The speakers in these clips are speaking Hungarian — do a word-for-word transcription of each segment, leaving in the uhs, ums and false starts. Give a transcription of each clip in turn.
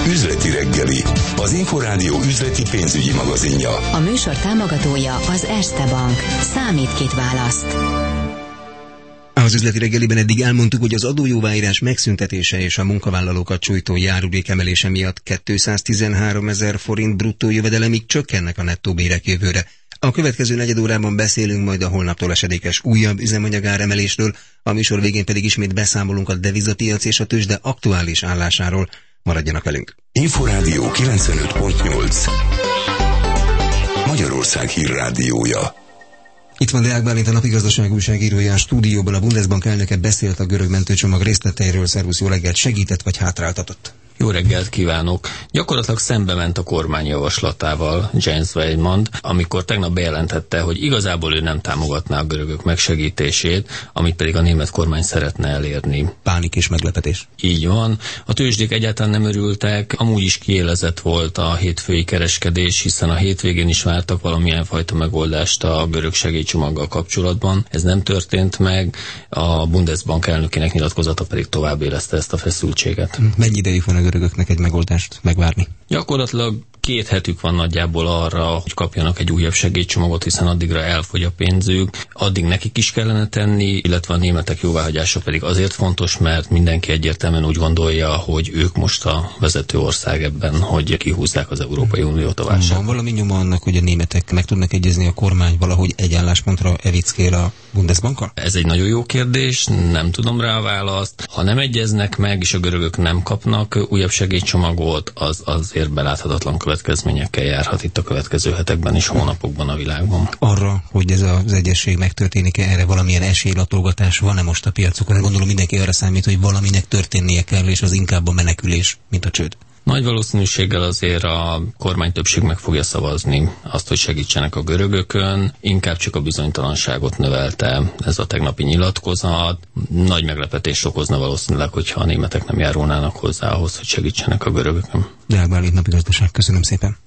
Üzleti reggeli, az Inforádió üzleti pénzügyi magazinja. A műsor támogatója az Erste Bank. Számít, kit választ. Az üzleti reggeliben eddig elmondtuk, hogy az adójóváírás megszüntetése és a munkavállalókat sújtó járulék emelése miatt kétszáztizenháromezer forint bruttó jövedelemig csökkennek a nettó bérek jövőre. A következő negyed órában beszélünk majd a holnaptól esedékes újabb üzemanyagár emelésről, a műsor végén pedig ismét beszámolunk a devizapiac és a tőzsde aktuális állásáról. Maradjanak velünk! Inforádió kilencvenöt pont nyolc Magyarország hírrádiója. Itt van Deák Bálint, a Napigazdaság újságírója, a stúdióban. A Bundesbank elnöke beszélt a görög mentőcsomag részleteiről. Szervusz, jó reggelt! Segített vagy hátráltatott? Jó reggelt kívánok! Gyakorlatilag szembe ment a kormány javaslatával Jens Weidmann, amikor tegnap bejelentette, hogy igazából ő nem támogatná a görögök megsegítését, amit pedig a német kormány szeretne elérni. Pánik és meglepetés. Így van. A tőzsdék egyáltalán nem örültek, amúgy is kiélezett volt a hétfői kereskedés, hiszen a hétvégén is vártak valamilyen fajta megoldást a görög segélycsomaggal kapcsolatban. Ez nem történt meg, a Bundesbank elnökének nyilatkozata pedig tovább érezte ezt a feszültséget. Mennyi idejük van a görögöknek egy megoldást megvárni? Gyakorlatilag két hetük van nagyjából arra, hogy kapjanak egy újabb segélycsomagot, hiszen addigra elfogy a pénzük, addig nekik is kellene tenni, illetve a németek jóváhagyása pedig azért fontos, mert mindenki egyértelműen úgy gondolja, hogy ők most a vezető ország ebben, hogy kihúzzák az Európai Uniót a válságban. Van valami nyoma annak, hogy a németek meg tudnak egyezni, a kormány valahogy egy álláspontra evickél a Bundesbankkal? Ez egy nagyon jó kérdés, nem tudom rá a választ. Ha nem egyeznek meg, és a görögök nem kapnak újabb segélycsomagot, az azért beláthatatlan következményekkel járhat itt a következő hetekben és hónapokban a világban. Arra, hogy ez az egyesség megtörténik-e, erre valamilyen esélylatolgatás van-e most a piacokon? Gondolom mindenki arra számít, hogy valaminek történnie kell, és az inkább a menekülés, mint a csőd. Nagy valószínűséggel azért a kormány többség meg fogja szavazni azt, hogy segítsenek a görögökön, inkább csak a bizonytalanságot növelte ez a tegnapi nyilatkozat. Nagy meglepetést okozna valószínűleg, hogyha a németek nem járulnának hozzá ahhoz, hogy segítsenek a görögökön. Deák Bálint, Napigazdaság, köszönöm szépen.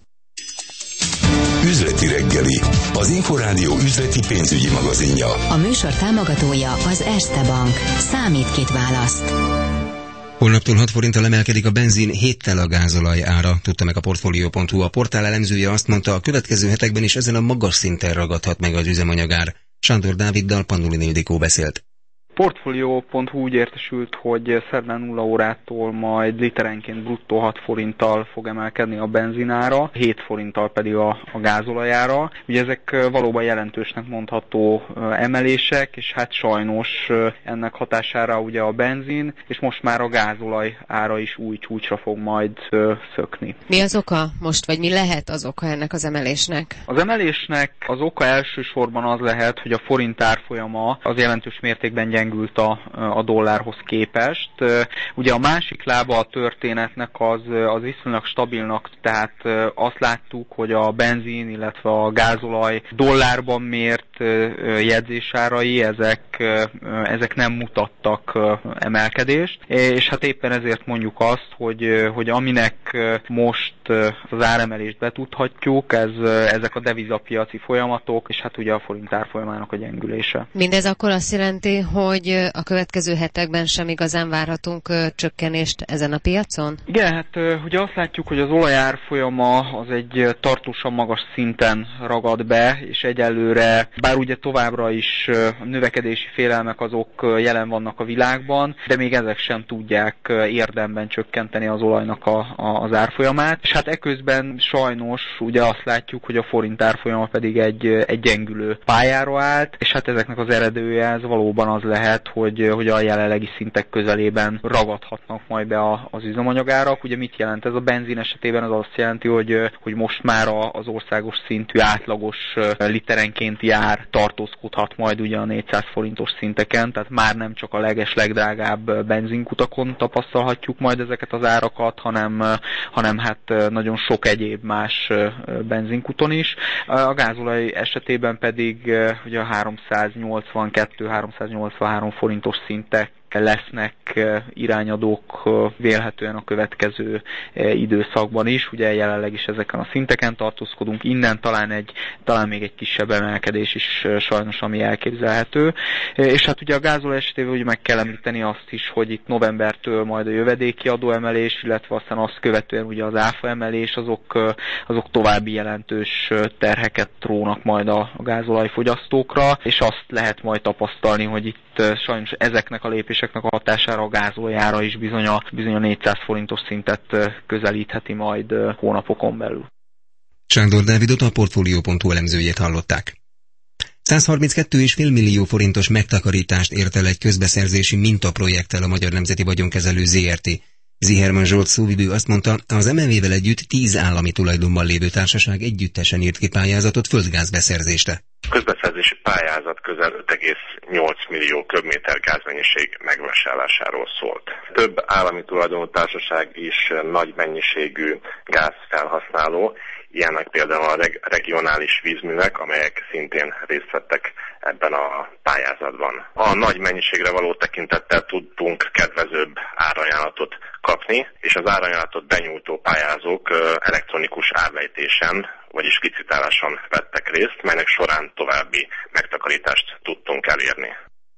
Üzleti reggeli, az Inforádió üzleti pénzügyi magazinja. A műsor támogatója az Erste Bank. Számít, kit választ. Holnaptól hat forinttal emelkedik a benzin, héttel a gázolaj ára, tudta meg a Portfolio pont hu. A portál elemzője azt mondta, a következő hetekben is ezen a magas szinten ragadhat meg az üzemanyagár. Sándor Dáviddal Pandulin Ildikó beszélt. Portfolio pont hu úgy értesült, hogy szerdán nulla órától majd literenként bruttó hat forinttal fog emelkedni a benzinára, hét forinttal pedig a, a gázolajára. Ugye ezek valóban jelentősnek mondható emelések, és hát sajnos ennek hatására ugye a benzin, és most már a gázolaj ára is új csúcsra fog majd szökni. Mi az oka most, vagy mi lehet az oka ennek az emelésnek? Az emelésnek az oka elsősorban az lehet, hogy a forint árfolyama az jelentős mértékben gyengült a, a dollárhoz képest. Ugye a másik lába a történetnek az, az viszonylag stabilnak, tehát azt láttuk, hogy a benzin, illetve a gázolaj dollárban mért jegyzésárai, ezek, ezek nem mutattak emelkedést, és hát éppen ezért mondjuk azt, hogy, hogy aminek most az áremelést betudhatjuk, ez, ezek a devizapiaci folyamatok, és hát ugye a forint árfolyamának a gyengülése. Mindez akkor azt jelenti, hogy a következő hetekben sem igazán várhatunk csökkenést ezen a piacon? Igen, hát ugye azt látjuk, hogy az olajárfolyama az egy tartósan magas szinten ragad be, és egyelőre, bár ugye továbbra is a növekedési félelmek azok jelen vannak a világban, de még ezek sem tudják érdemben csökkenteni az olajnak a, a, az árfolyamát. És hát eközben sajnos ugye azt látjuk, hogy a forint árfolyama pedig egy, egy gyengülő pályára állt, és hát ezeknek az eredője ez valóban az lehet, hogy, hogy a jelenlegi szintek közelében ragadhatnak majd be a, az üzemanyagárak. Ugye mit jelent ez a benzin esetében? Az azt jelenti, hogy, hogy most már az országos szintű átlagos literenkénti ár tartózkodhat majd ugye a négyszáz forintos szinteken, tehát már nem csak a leges legdrágább benzinkutakon tapasztalhatjuk majd ezeket az árakat, hanem, hanem hát nagyon sok egyéb más benzinkuton is. A gázolaj esetében pedig ugye a háromszáznyolcvankettő háromszáznyolcvanhárom forintos szintek lesznek irányadók vélhetően a következő időszakban is. Ugye jelenleg is ezeken a szinteken tartózkodunk, innen talán egy, talán még egy kisebb emelkedés is sajnos, ami elképzelhető. És hát ugye a gázolaj esetében ugye meg kell említeni azt is, hogy itt novembertől majd a jövedéki adóemelés, illetve aztán azt követően ugye az áfa emelés, azok, azok további jelentős terheket rónak majd a gázolajfogyasztókra, és azt lehet majd tapasztalni, hogy itt sajnos ezeknek a lépéseknek a hatására a gázolajára is bizony a, bizony a négyszáz forintos szintet közelítheti majd hónapokon belül. Sándor Dávidot, a Portfolio pont hu elemzőjét hallották. száz harminckettő egész öt millió forintos megtakarítást ért el egy közbeszerzési mintaprojekttel a Magyar Nemzeti Vagyonkezelő zé er té. Ziherman Zsolt szóvivő azt mondta, az em en vé-vel együtt tíz állami tulajdonban lévő társaság együttesen írt ki pályázatot földgázbeszerzésre. Közbeszerzési pályázat közel öt egész nyolc millió köbméter gázmennyiség megvásárlásáról szólt. Több állami tulajdonú társaság is nagy mennyiségű gázfelhasználó, ilyenek például a reg- regionális vízművek, amelyek szintén részt vettek ebben a pályázatban. A nagy mennyiségre való tekintettel tudtunk kedvezőbb árajánlatot kapni, és az árajánlatot benyújtó pályázók elektronikus árlejtésen, vagyis licitáláson vettek részt, melynek során további megtakarítást tudtunk elérni.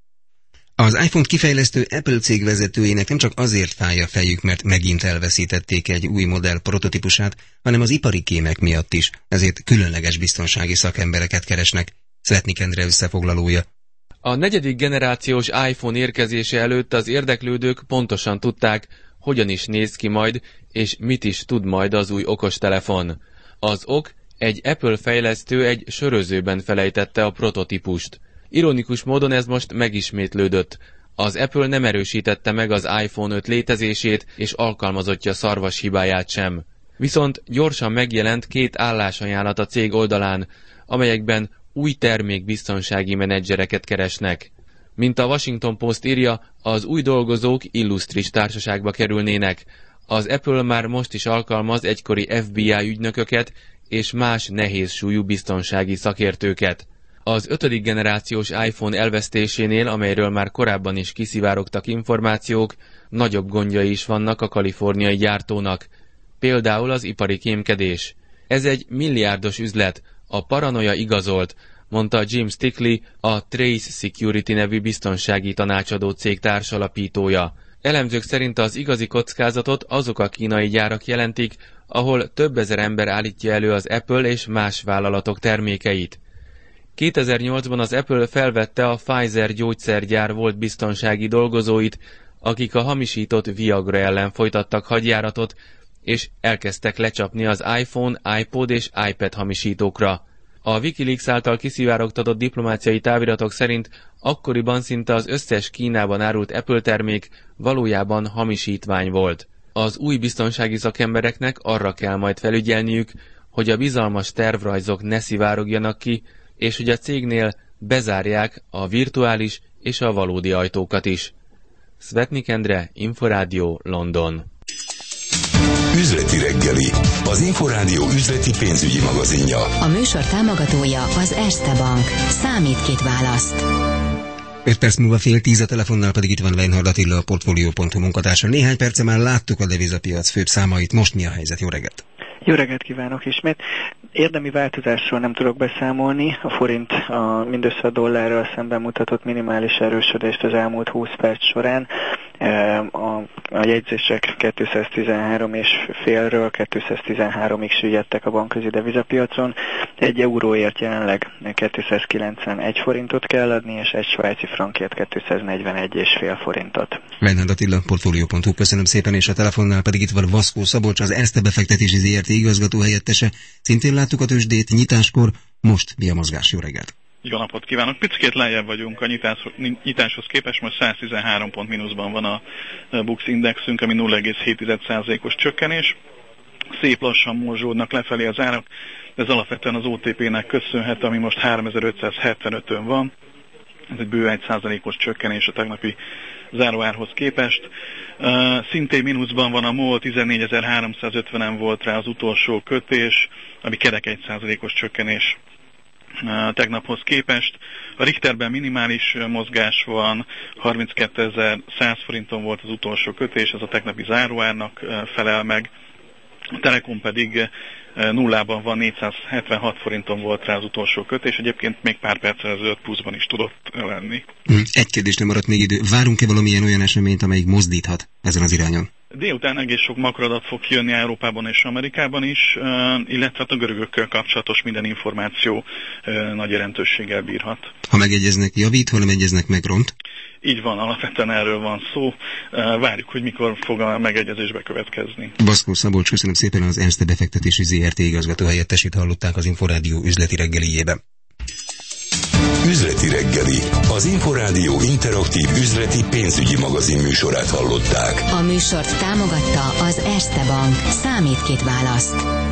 Az iPhone-t kifejlesztő Apple cég vezetőjének nem csak azért fáj a fejük, mert megint elveszítették egy új modell prototípusát, hanem az ipari kémek miatt is, ezért különleges biztonsági szakembereket keresnek. Svetnik Endre összefoglalója. A negyedik generációs iPhone érkezése előtt az érdeklődők pontosan tudták, hogyan is néz ki majd, és mit is tud majd az új okostelefon. Az ok, egy Apple fejlesztő egy sörözőben felejtette a prototípust. Ironikus módon ez most megismétlődött. Az Apple nem erősítette meg az iPhone öt létezését és alkalmazottja szarvas hibáját sem. Viszont gyorsan megjelent két állásajánlat a cég oldalán, amelyekben új termékbiztonsági menedzsereket keresnek. Mint a Washington Post írja, az új dolgozók illusztris társaságba kerülnének. Az Apple már most is alkalmaz egykori ef bé i ügynököket és más nehéz súlyú biztonsági szakértőket. Az ötödik generációs iPhone elvesztésénél, amelyről már korábban is kiszivárogtak információk, nagyobb gondjai is vannak a kaliforniai gyártónak. Például az ipari kémkedés. Ez egy milliárdos üzlet, a paranoia igazolt, mondta Jim Stickley, a Trace Security nevű biztonsági tanácsadó cég társalapítója. Elemzők szerint az igazi kockázatot azok a kínai gyárak jelentik, ahol több ezer ember állítja elő az Apple és más vállalatok termékeit. kétezer-nyolcban az Apple felvette a Pfizer gyógyszergyár volt biztonsági dolgozóit, akik a hamisított Viagra ellen folytattak hadjáratot, és elkezdtek lecsapni az iPhone, iPod és iPad hamisítókra. A Wikileaks által kiszivárogtatott diplomáciai táviratok szerint akkoriban szinte az összes Kínában árult Apple termék valójában hamisítvány volt. Az új biztonsági szakembereknek arra kell majd felügyelniük, hogy a bizalmas tervrajzok ne szivárogjanak ki, és hogy a cégnél bezárják a virtuális és a valódi ajtókat is. Svetnik Endre, Inforádió, London. Üzleti reggeli, az Inforádió üzleti pénzügyi magazinja. A műsor támogatója az Erste Bank. Számít, kit választ. öt perc múlva fél tíz, a telefonnál pedig itt van Weinhard Attila, a Portfolio pont hu munkatársa. Néhány perce már láttuk a devizapiac főbb számait, most mi a helyzet? Jó reggelt! Jó reggelt kívánok ismét! Érdemi változásról nem tudok beszámolni. A forint a mindössze a dollárral szemben mutatott minimális erősödést az elmúlt húsz perc során. A, a jegyzések kétszáztizenhárom és félről kétszáztizenháromig süllyedtek a bankközi devizapiacon. Egy euróért jelenleg kétszázkilencvenegy forintot kell adni, és egy svájci frankért kétszáznegyvenegy és fél forintot. Weinhard Attila, Portfolio pont hu, köszönöm szépen, és a telefonnál pedig itt van Vaszkó Szabolcs, az Erste befektetési zé er té igazgató helyettese. Szintén láttuk a tőzsdét nyitáskor, most mi a mozgás? Jó reggelt! Jó napot kívánok! Picikét lejjebb vagyunk a nyitás, nyitáshoz képest, most száztizenhárom pont mínuszban van a Bux indexünk, ami nulla egész hét százalékos csökkenés. Szép lassan morzsódnak lefelé az árak, ez alapvetően az o té pé-nek köszönhető, ami most háromezer-ötszázhetvenötön van. Ez egy bő egy százalékos csökkenés a tegnapi záróárhoz képest. Uh, szintén mínuszban van a MOL, tizennégyezer-háromszázötvenen volt rá az utolsó kötés, ami kerek egy százalékos csökkenés tegnaphoz képest. A Richterben minimális mozgás van, harminckétezer-száz forinton volt az utolsó kötés, ez a tegnapi záróárnak felel meg. A Telekom pedig nullában van, négyszázhetvenhat forinton volt rá az utolsó kötés, egyébként még pár perccel ezelőtt pluszban is tudott lenni. Egy kérdésre maradt még idő. Várunk-e valamilyen olyan eseményt, amelyik mozdíthat ezen az irányon? Délután egész sok makroadat fog kijönni Európában és Amerikában is, illetve a görögökkel kapcsolatos minden információ nagy jelentőséggel bírhat. Ha megegyeznek, javít, ha nem egyeznek, meg ront? Így van, alapvetően erről van szó. Várjuk, hogy mikor fog a megegyezésbe következni. Baszkó Szabolcs, köszönöm szépen, az Erste befektetési zé er té igazgató helyettesét hallották az Inforádió üzleti reggeliében. Üzleti reggeli, az Inforádió interaktív üzleti pénzügyi magazin műsorát hallották. A műsort támogatta az Erste Bank. Számít, kit választ.